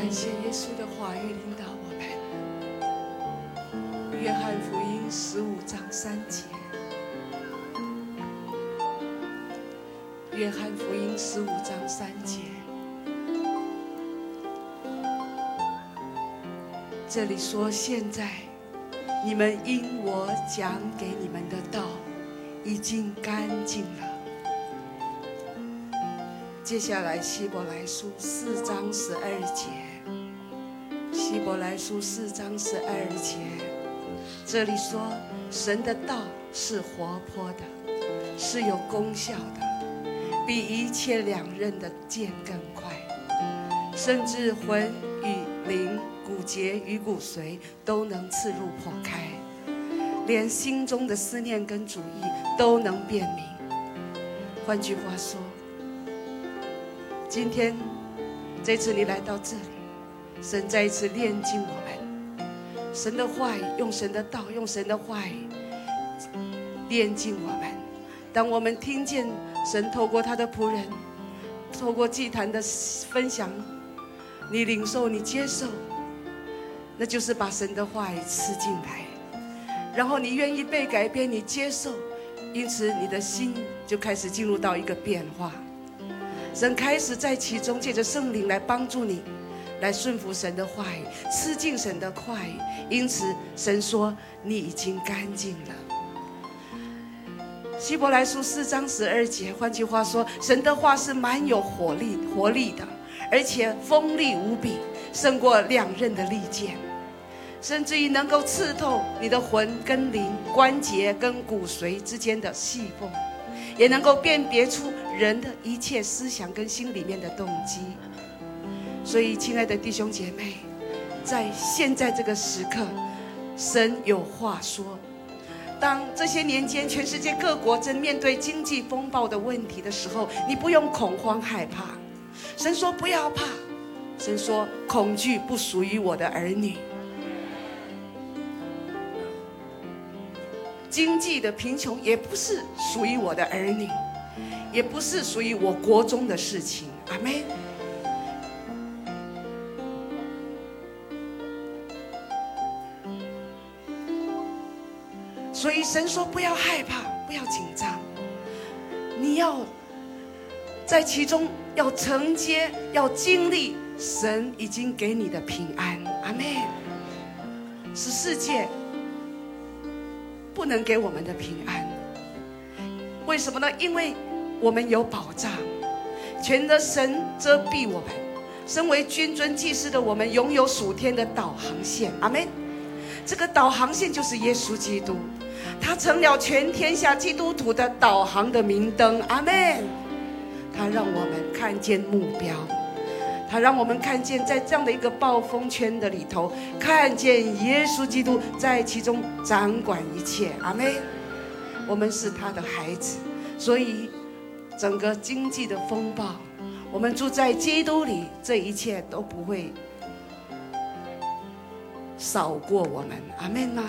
感谢耶稣的话语领导我们。约翰福音15章3节，约翰福音15章3节，这里说：现在你们因我讲给你们的道已经干净了。接下来希伯来书4章12节，希伯来书4章12节，这里说神的道是活泼的，是有功效的，比一切两刃的剑更快，甚至魂与灵、骨节与骨髓都能刺入破开，连心中的思念跟主意都能辨明。换句话说，今天这次你来到这里，神再一次炼净我们。神的话语，用神的道，用神的话语炼净我们。当我们听见神透过他的仆人，透过祭坛的分享，你领受，你接受，那就是把神的话语吃进来，然后你愿意被改变，你接受，因此你的心就开始进入到一个变化。神开始在其中借着圣灵来帮助你，来顺服神的话语，吃进神的话语。因此神说你已经干净了。希伯来书4章12节，换句话说，神的话是蛮有活力的，而且锋利无比，胜过两刃的利剑，甚至于能够刺透你的魂跟灵、关节跟骨髓之间的细缝，也能够辨别出人的一切思想跟心里面的动机。所以亲爱的弟兄姐妹，在现在这个时刻，神有话说。当这些年间全世界各国正面对经济风暴的问题的时候，你不用恐慌害怕。神说不要怕，神说恐惧不属于我的儿女。经济的贫穷也不是属于我的儿女，也不是属于我国中的事情。阿们。所以神说不要害怕，不要紧张，你要在其中要承接，要经历神已经给你的平安。阿们。是世界不能给我们的平安。为什么呢？因为我们有保障，全的神遮蔽我们。身为君尊祭司的我们，拥有属天的导航线。阿们。这个导航线就是耶稣基督，他成了全天下基督徒的导航的明灯。阿们。他让我们看见目标，他让我们看见在这样的一个暴风圈的里头，看见耶稣基督在其中掌管一切。阿们。我们是他的孩子，所以整个经济的风暴，我们住在基督里，这一切都不会扫过我们。阿们吗？